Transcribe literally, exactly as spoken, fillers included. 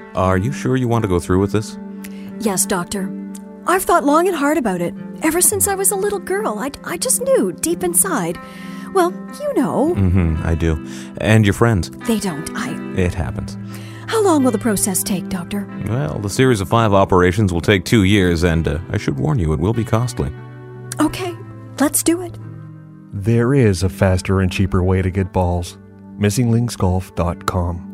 Are you sure you want to go through with this? Yes, doctor. I've thought long and hard about it. Ever since I was a little girl, I, I just knew deep inside. Well, you know. Mm-hmm, I do. And your friends? They don't. I... It happens. How long will the process take, doctor? Well, the series of five operations will take two years, and uh, I should warn you, it will be costly. Okay, let's do it. There is a faster and cheaper way to get balls. missing links golf dot com